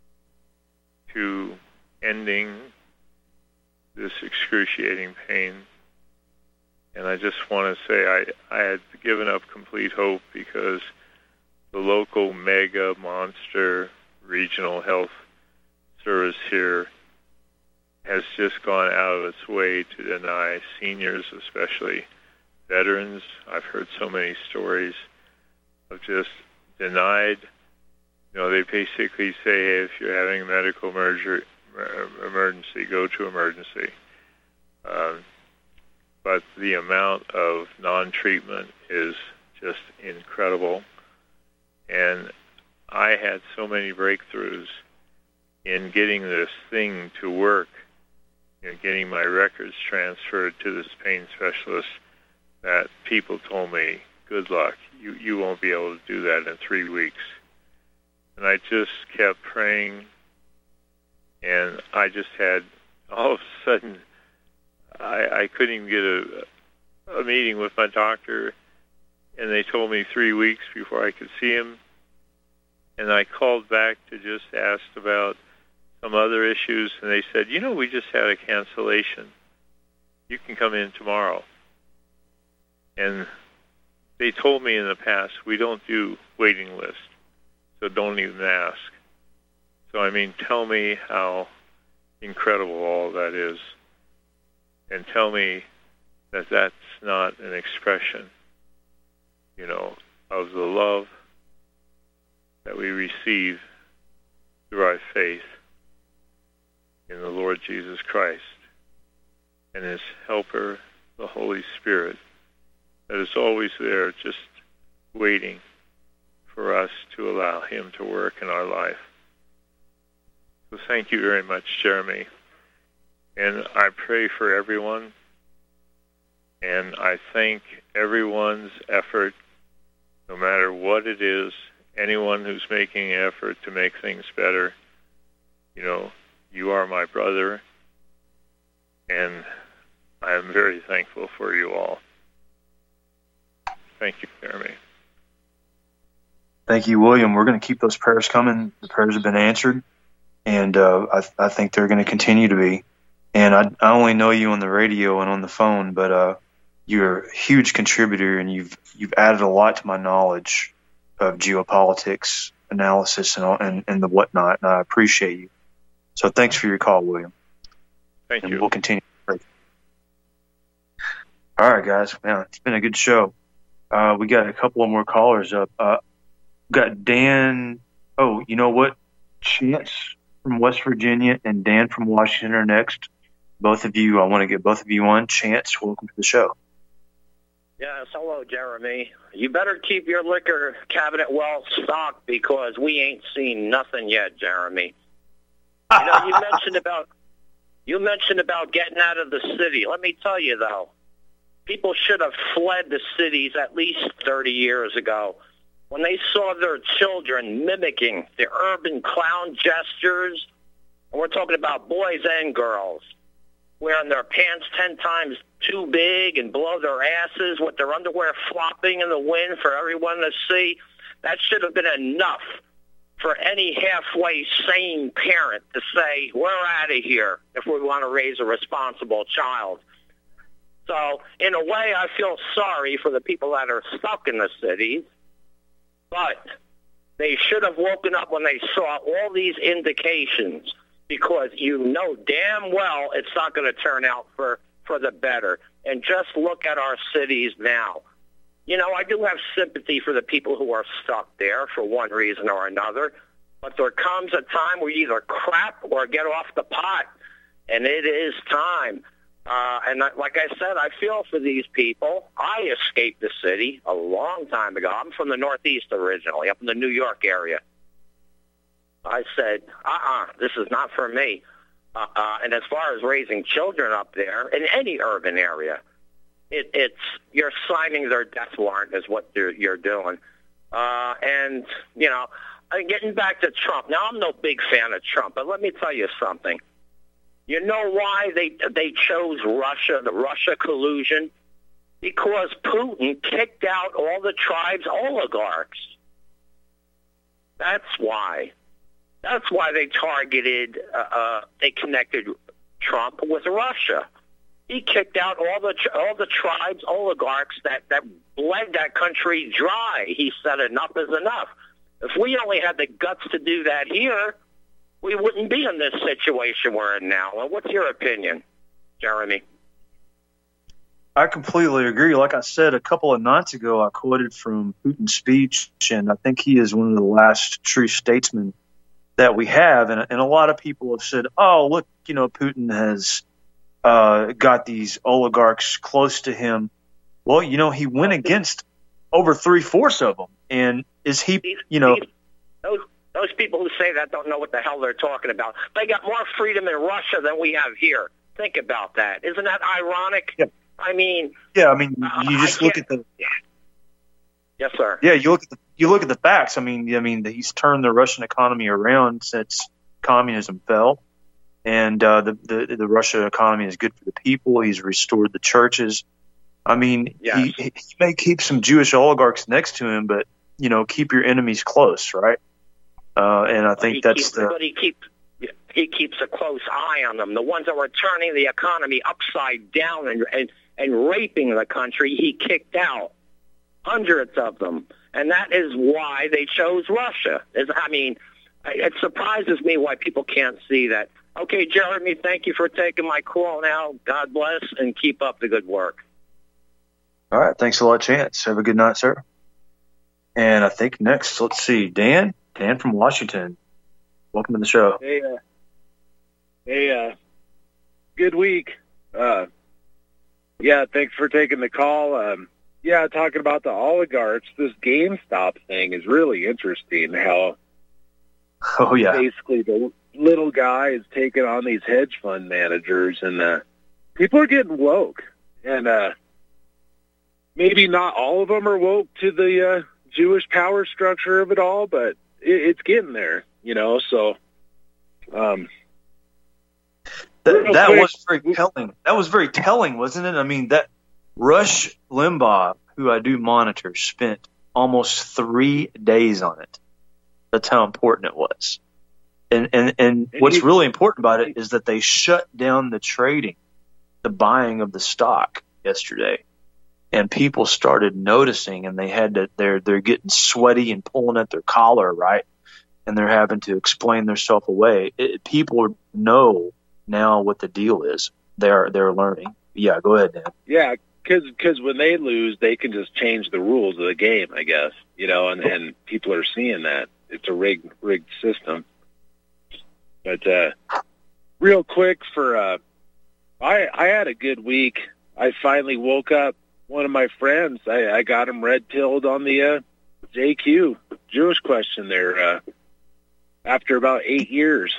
to ending this excruciating pain. And I just want to say I, I had given up complete hope because the local mega monster regional health service here has just gone out of its way to deny seniors, especially veterans. I've heard so many stories of just denied. You know, they basically say, hey, if you're having a medical emergency, emergency go to emergency. Um, but the amount of non-treatment is just incredible. And I had so many breakthroughs in getting this thing to work, you know, getting my records transferred to this pain specialist, that people told me, good luck, you, you won't be able to do that in three weeks. And I just kept praying, and I just had, all of a sudden, I, I couldn't even get a, a meeting with my doctor, and they told me three weeks before I could see him. And I called back to just ask about some other issues, and they said, you know, we just had a cancellation. You can come in tomorrow. And they told me in the past, we don't do waiting lists, so don't even ask. So, I mean, tell me how incredible all that is, and tell me that that's not an expression, you know, of the love that we receive through our faith in the Lord Jesus Christ and His helper, the Holy Spirit, that is always there just waiting for us to allow Him to work in our life. So thank you very much, Jeremy. And I pray for everyone, and I thank everyone's effort, no matter what it is, anyone who's making an effort to make things better. You know, you are my brother, and I am very thankful for you all. Thank you, Jeremy. Thank you, William. We're going to keep those prayers coming. The prayers have been answered, and uh, I, I think they're going to continue to be. And I, I only know you on the radio and on the phone, but uh, you're a huge contributor, and you've you've added a lot to my knowledge of geopolitics analysis and all, and, and the whatnot, and I appreciate you. So thanks for your call, William. Thank and you. We'll continue. All right, guys. Man, it's been a good show. Uh, we got a couple of more callers up. Uh, we got Dan. Oh, you know what? Chance from West Virginia and Dan from Washington are next. Both of you, I want to get both of you on. Chance, welcome to the show. Yes, hello, Jeremy. You better keep your liquor cabinet well stocked because we ain't seen nothing yet, Jeremy. You know, you mentioned about you mentioned about getting out of the city. Let me tell you, though, people should have fled the cities at least thirty years ago when they saw their children mimicking the urban clown gestures. And we're talking about boys and girls wearing their pants ten times too big and below their asses with their underwear flopping in the wind for everyone to see. That should have been enough for any halfway sane parent to say, we're out of here if we want to raise a responsible child. So, in a way, I feel sorry for the people that are stuck in the cities, but they should have woken up when they saw all these indications, because you know damn well it's not going to turn out for, for the better. And just look at our cities now. You know, I do have sympathy for the people who are stuck there for one reason or another, but there comes a time where you either crap or get off the pot, and it is time. Uh, and like I said, I feel for these people. I escaped the city a long time ago. I'm from the Northeast originally, up in the New York area. I said, uh-uh, this is not for me. Uh, uh, and as far as raising children up there, in any urban area, it, it's you're signing their death warrant is what you're, you're doing. Uh, and, you know, getting back to Trump. Now, I'm no big fan of Trump, but let me tell you something. You know why they they chose Russia, the Russia collusion? Because Putin kicked out all the tribe's oligarchs. That's why. That's why they targeted, uh, uh, they connected Trump with Russia. He kicked out all the all the tribe's oligarchs that, that bled that country dry. He said enough is enough. If we only had the guts to do that here, we wouldn't be in this situation we're in now. Well, what's your opinion, Jeremy? I completely agree. Like I said a couple of nights ago, I quoted from Putin's speech, and I think he is one of the last true statesmen that we have. And, and a lot of people have said, oh, look, you know, Putin has uh, got these oligarchs close to him. Well, you know, he went against over three-fourths of them. And is he, you know... Those, those people who say that don't know what the hell they're talking about. They got more freedom in Russia than we have here. Think about that. Isn't that ironic? Yeah. I mean... Yeah, I mean, you just look at the... Yes, sir. Yeah, you look at the you look at the facts. I mean, I mean, he's turned the Russian economy around since communism fell, and uh, the, the the Russian economy is good for the people. He's restored the churches. I mean, yes. he, he may keep some Jewish oligarchs next to him, but you know, keep your enemies close, right? Uh, and I think but that's keeps, the. But he keeps he keeps a close eye on them. The ones that were turning the economy upside down and and, and raping the country, he kicked out. Hundreds of them. And that is why they chose Russia. I mean, it surprises me why people can't see that. Okay, Jeremy, thank you for taking my call now. God bless, and keep up the good work. All right. Thanks a lot, Chance. Have a good night, sir. And I think next, let's see, Dan. Dan from Washington. Welcome to the show. Hey, uh, hey, uh, good week. Uh, yeah, thanks for taking the call. Um, Yeah, talking about the oligarchs, this GameStop thing is really interesting. How oh yeah, basically the little guy is taking on these hedge fund managers, and uh, people are getting woke. And uh, maybe not all of them are woke to the uh, Jewish power structure of it all, but it, it's getting there, you know. So, um, That, that was very telling. That was very telling, wasn't it? I mean, that Rush Limbaugh, who I do monitor, spent almost three days on it. That's how important it was. And and, and what's really important about it is that they shut down the trading, the buying of the stock yesterday. And people started noticing, and they had to, they're, they're getting sweaty and pulling at their collar, right? And they're having to explain themselves away. It, people know now what the deal is. They're, they're learning. Yeah, go ahead, Dan. Yeah, because because when they lose, they can just change the rules of the game, I guess, you know, and, and people are seeing that. It's a rigged, rigged system. But uh, real quick for, uh, I, I had a good week. I finally woke up one of my friends. I, I got him red-pilled on the uh, J Q, Jewish question there, uh, after about eight years.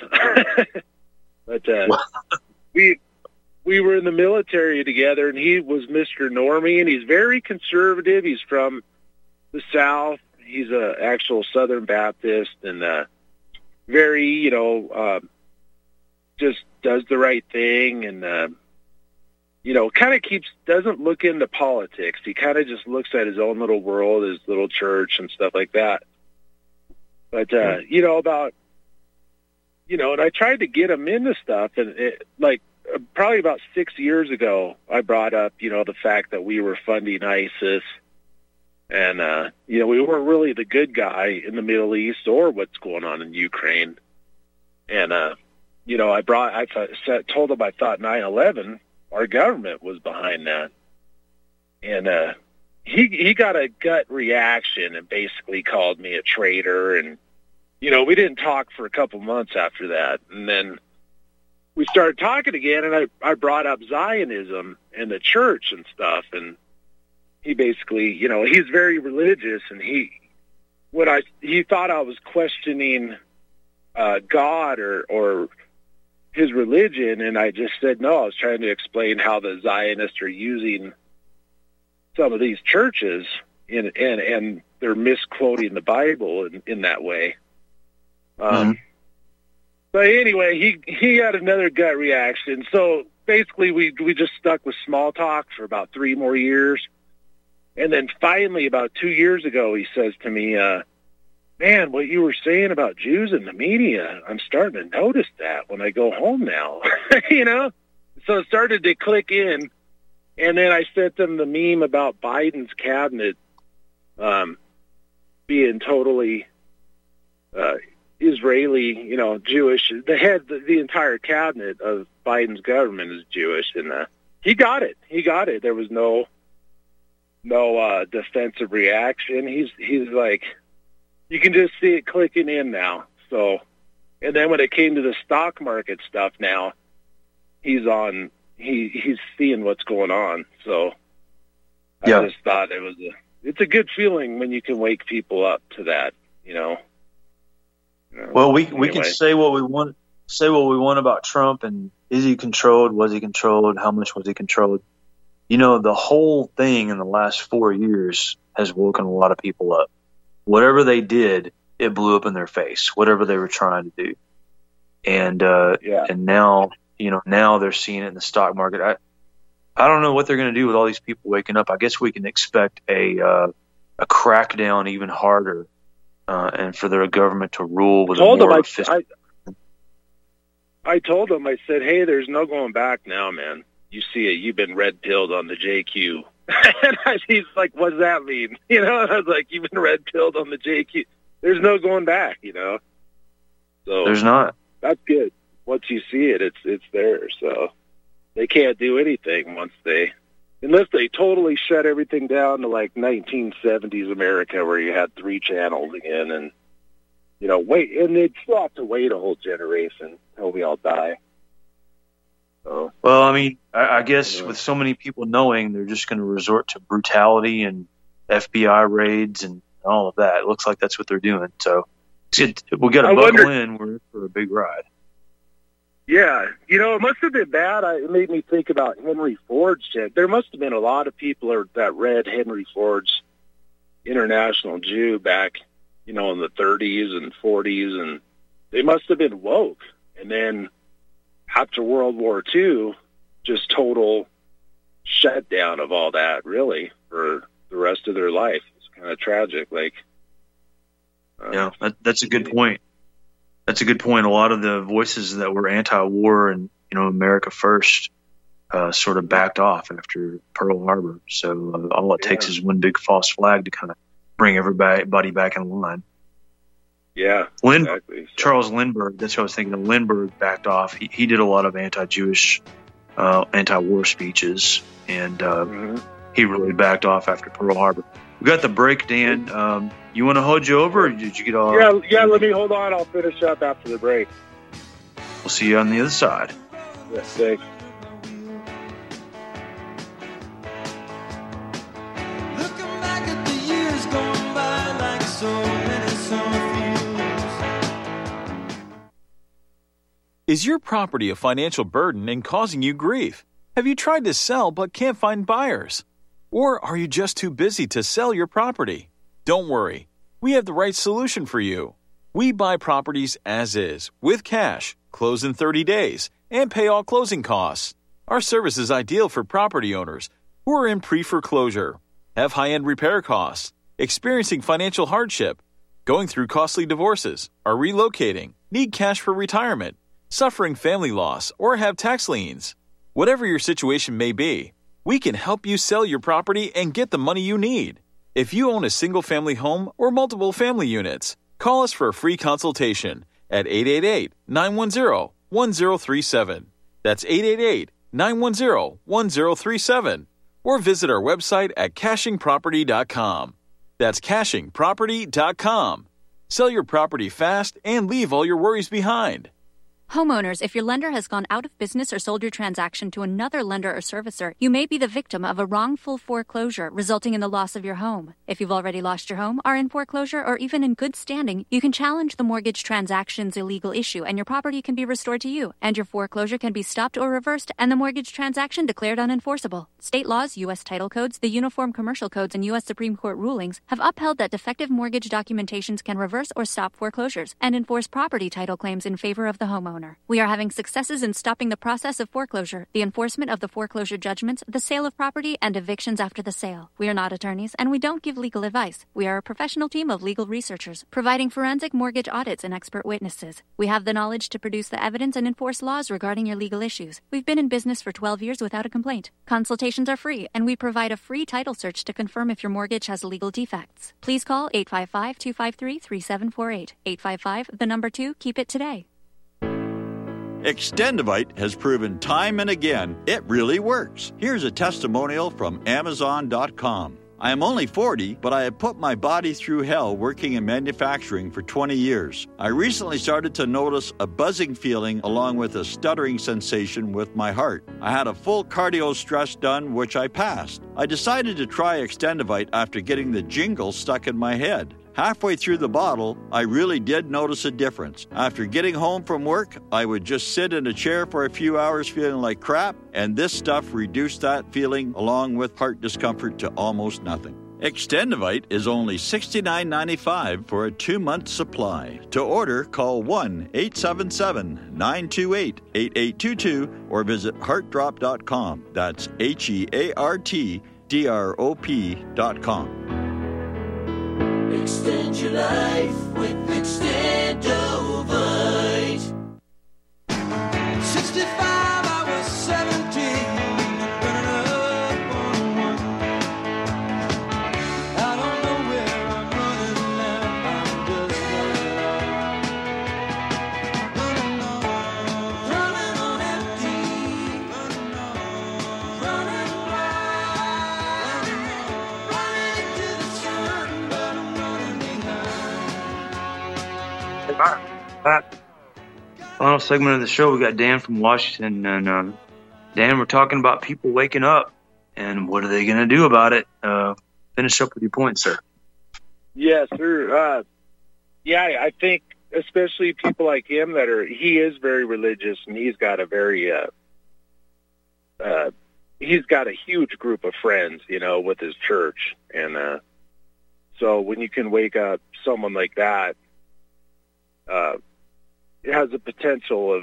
But uh, we we were in the military together, and he was Mister Normie, and he's very conservative. He's from the South. He's an actual Southern Baptist, and uh, very, you know, uh, just does the right thing, and uh, you know, kind of keeps, doesn't look into politics. He kind of just looks at his own little world, his little church and stuff like that. But, uh, you know, about, you know, and I tried to get him into stuff, and it, like, uh, probably about six years ago, I brought up, you know, the fact that we were funding ISIS, and, uh, you know, we weren't really the good guy in the Middle East or what's going on in Ukraine. And, uh, you know, I brought, I th- told him I thought nine eleven, our government was behind that. And uh, he he got a gut reaction and basically called me a traitor. And, you know, we didn't talk for a couple months after that. And then we started talking again, and I, I brought up Zionism and the church and stuff. And he basically, you know, he's very religious. And he, when I, he thought I was questioning uh, God or, or his religion, and I just said no. I was trying to explain how the Zionists are using some of these churches, in, and and they're misquoting the Bible in, in that way. Um, mm-hmm. But anyway, he he had another gut reaction. So basically, we we just stuck with small talk for about three more years, and then finally, about two years ago, he says to me, uh, man, what you were saying about Jews in the media, I'm starting to notice that when I go home now, you know? So it started to click in, and then I sent them the meme about Biden's cabinet um, being totally uh, Israeli, you know, Jewish. The head, the, the entire cabinet of Biden's government is Jewish, and uh, he got it. He got it. There was no no uh, defensive reaction. He's he's like, you can just see it clicking in now. So, and then when it came to the stock market stuff now, he's on, he, he's seeing what's going on. So I yeah. just thought it was a, it's a good feeling when you can wake people up to that, you know. You know well, we, anyway. we can say what we want, say what we want about Trump, and is he controlled? Was he controlled? How much was he controlled? You know, the whole thing in the last four years has woken a lot of people up. Whatever they did, it blew up in their face, whatever they were trying to do. And, uh, yeah. and now, you know, now they're seeing it in the stock market. I, I don't know what they're going to do with all these people waking up. I guess we can expect a, uh, a crackdown even harder, uh, and for their government to rule with told a more them, efficient. I, I told them, I said, hey, there's no going back now, man. You see it. You've been red-pilled on the J Q. And I, he's like, what does that mean? You know, and I was like, you've been red-pilled on the J Q. There's no going back, you know. So there's not. That's good. Once you see it, it's it's there. So they can't do anything once they, unless they totally shut everything down to like nineteen seventies America, where you had three channels again, and you know, wait, and they'd still have to wait a whole generation until we all die. So, well, I mean, I, I guess anyway. With so many people knowing, they're just going to resort to brutality and F B I raids and all of that. It looks like that's what they're doing. So it, we got to buckle wonder, in. We're in for a big ride. Yeah. You know, it must have been bad. I, it made me think about Henry Ford's shit. There must have been a lot of people that read Henry Ford's International Jew back, you know, in the thirties and forties, and they must have been woke. And then after World War Two, just total shutdown of all that, really, for the rest of their life. It's kind of tragic. Like, uh, yeah, that, that's a good point. That's a good point. A lot of the voices that were anti-war and, you know, America first uh, sort of backed off after Pearl Harbor. So uh, all it yeah. takes is one big false flag to kind of bring everybody back in line. Yeah, Lind- exactly. So. Charles Lindbergh, that's what I was thinking of. Lindbergh backed off. He, he did a lot of anti-Jewish, uh, anti-war speeches, and uh, mm-hmm. he really backed off after Pearl Harbor. We got the break, Dan. Um, you want to hold you over, or did you get all... Yeah, yeah, let me hold on. I'll finish up after the break. We'll see you on the other side. Yes, thanks. Looking back at the years gone by like so many summer fields. Is your property a financial burden and causing you grief? Have you tried to sell but can't find buyers? Or are you just too busy to sell your property? Don't worry, we have the right solution for you. We buy properties as is, with cash, close in thirty days, and pay all closing costs. Our service is ideal for property owners who are in pre-foreclosure, have high-end repair costs, experiencing financial hardship, going through costly divorces, are relocating, need cash for retirement, suffering family loss, or have tax liens. Whatever your situation may be, we can help you sell your property and get the money you need. If you own a single-family home or multiple family units, call us for a free consultation at eight eight eight, nine one zero, one zero three seven. That's eight eight eight, nine one zero, one zero three seven. Or visit our website at caching property dot com. That's caching property dot com. Sell your property fast and leave all your worries behind. Homeowners, if your lender has gone out of business or sold your transaction to another lender or servicer, you may be the victim of a wrongful foreclosure resulting in the loss of your home. If you've already lost your home, are in foreclosure, or even in good standing, you can challenge the mortgage transaction's illegal issue and your property can be restored to you, and your foreclosure can be stopped or reversed and the mortgage transaction declared unenforceable. State laws, U S title codes, the Uniform Commercial Codes, and U S Supreme Court rulings have upheld that defective mortgage documentations can reverse or stop foreclosures and enforce property title claims in favor of the homeowner. We are having successes in stopping the process of foreclosure, the enforcement of the foreclosure judgments, the sale of property, and evictions after the sale. We are not attorneys, and we don't give legal advice. We are a professional team of legal researchers, providing forensic mortgage audits and expert witnesses. We have the knowledge to produce the evidence and enforce laws regarding your legal issues. We've been in business for twelve years without a complaint. Consultations are free, and we provide a free title search to confirm if your mortgage has legal defects. Please call eight five five, two five three, three seven four eight. eight five five, the number two, keep it today. Extendivite has proven time and again it really works. Here's a testimonial from Amazon dot com. I am only forty, but I have put my body through hell working in manufacturing for twenty years. I recently started to notice a buzzing feeling along with a stuttering sensation with my heart. I had a full cardio stress done, which I passed. I decided to try Extendivite after getting the jingle stuck in my head. Halfway through the bottle, I really did notice a difference. After getting home from work, I would just sit in a chair for a few hours feeling like crap, and this stuff reduced that feeling along with heart discomfort to almost nothing. Extendivite is only sixty-nine ninety-five for a two-month supply. To order, call one eight seven seven, nine two eight, eight eight two two or visit heart drop dot com. That's H E A R T D R O P dot com. Extend your life with Extendovite. sixty-five, I was seventeen, burning up on one. I don't know where I'm running now, I'm just running on, running on empty, running wild, running to the sun, but I'm running behind. That final segment of the show, we got Dan from Washington, and um, Dan, we're talking about people waking up, and what are they going to do about it? Uh, finish up with your point, sir. Yes, sir. Uh, yeah, I think especially people like him that are, he is very religious, and he's got a very, uh, uh, he's got a huge group of friends, you know, with his church, and uh, so when you can wake up someone like that, uh, it has the potential of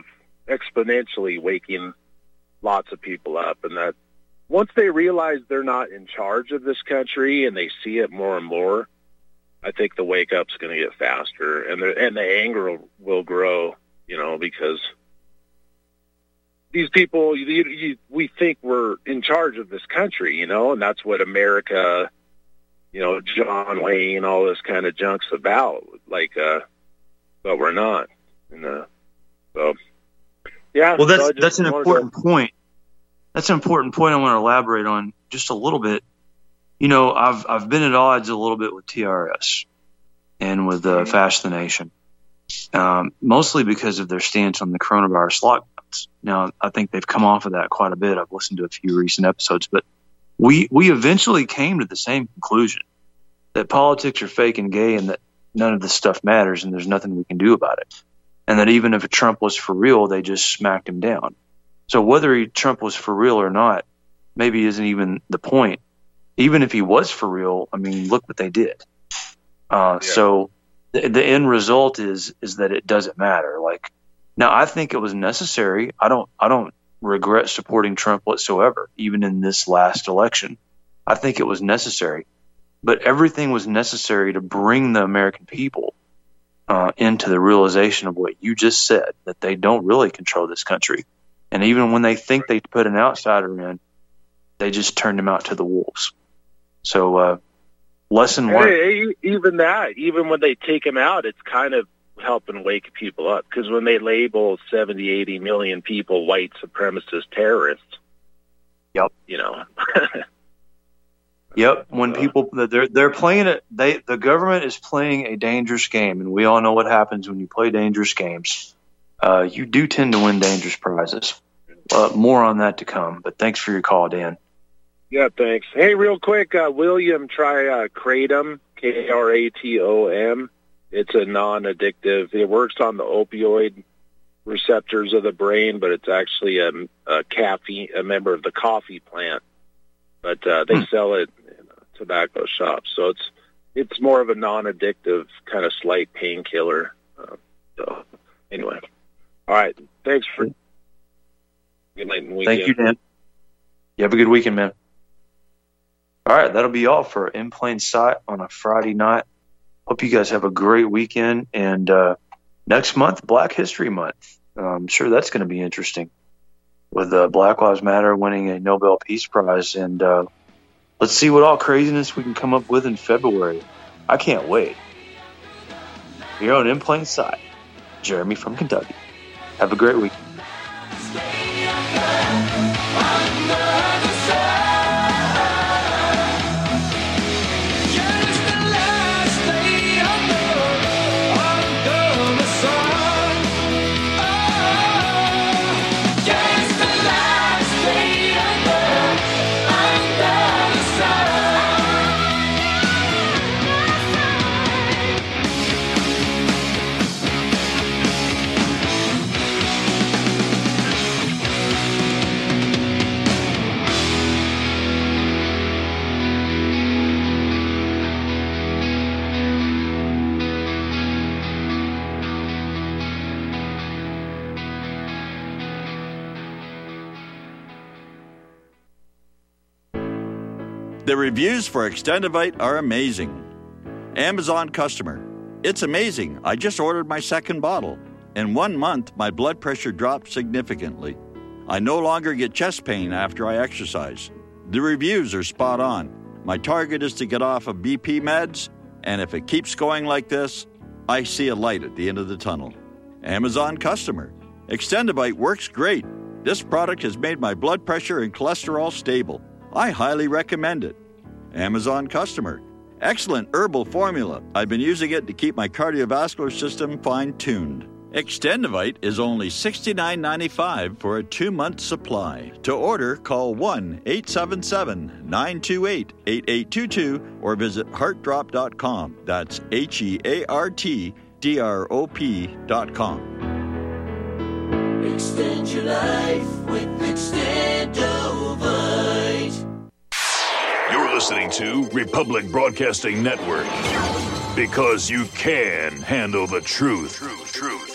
exponentially waking lots of people up, and that once they realize they're not in charge of this country and they see it more and more, I think the wake up's going to get faster, and the and the anger will, will grow. You know, because these people, you, you, we think we're in charge of this country, you know, and that's what America, you know, John Wayne, all this kind of junk's about. Like, uh, but we're not. And, uh, so, yeah. Well, that's so that's an important to... point. That's an important point I want to elaborate on just a little bit. You know, I've I've been at odds a little bit with T R S and with uh, Fast the Nation, um, mostly because of their stance on the coronavirus lockdowns. Now, I think they've come off of that quite a bit. I've listened to a few recent episodes, but we we eventually came to the same conclusion that politics are fake and gay, and that none of this stuff matters, and there's nothing we can do about it, and that even if Trump was for real, they just smacked him down. So whether he, Trump was for real or not, maybe isn't even the point. Even if he was for real, I mean, look what they did. Uh, yeah. So the, the end result is is that it doesn't matter. Like, now, I think it was necessary. I don't I don't regret supporting Trump whatsoever, even in this last election. I think it was necessary. But everything was necessary to bring the American people uh, into the realization of what you just said, that they don't really control this country. And even when they think they put an outsider in, they just turned him out to the wolves. So, uh, lesson learned. Hey, even that, even when they take him out, it's kind of helping wake people up. Because when they label seventy, eighty million people white supremacist terrorists, yep, you know. Yep. When people they're they're playing it, they the government is playing a dangerous game, and we all know what happens when you play dangerous games. Uh, you do tend to win dangerous prizes. Uh, more on that to come. But thanks for your call, Dan. Yeah, thanks. Hey, real quick, uh, William, try uh, Kratom, K R A T O M. It's a non-addictive. It works on the opioid receptors of the brain, but it's actually a, a caffeine, a member of the coffee plant. But uh, they hmm. sell it in a tobacco shops, so it's it's more of a non-addictive kind of slight painkiller. Uh, so anyway, all right. Thanks for good night and weekend. Thank you, Dan. You have a good weekend, man. All right, that'll be all for In Plain Sight on a Friday night. Hope you guys have a great weekend. And uh, next month, Black History Month. Uh, I'm sure that's going to be interesting, with uh, Black Lives Matter winning a Nobel Peace Prize. And uh, let's see what all craziness we can come up with in February. I can't wait. Here on In Plain Sight, Jeremy from Kentucky. Have a great week. The reviews for Extendivite are amazing. Amazon customer. It's amazing. I just ordered my second bottle. In one month, my blood pressure dropped significantly. I no longer get chest pain after I exercise. The reviews are spot on. My target is to get off of B P meds, and if it keeps going like this, I see a light at the end of the tunnel. Amazon customer. Extendivite works great. This product has made my blood pressure and cholesterol stable. I highly recommend it. Amazon customer. Excellent herbal formula. I've been using it to keep my cardiovascular system fine-tuned. Extendivite is only sixty-nine ninety-five for a two-month supply. To order, call one eight seven seven, nine two eight, eight eight two two or visit heart drop dot com. That's H E A R T D R O P dot com. Extend your life with Extendovite. You're listening to Republic Broadcasting Network, because you can handle the truth. Truth, truth.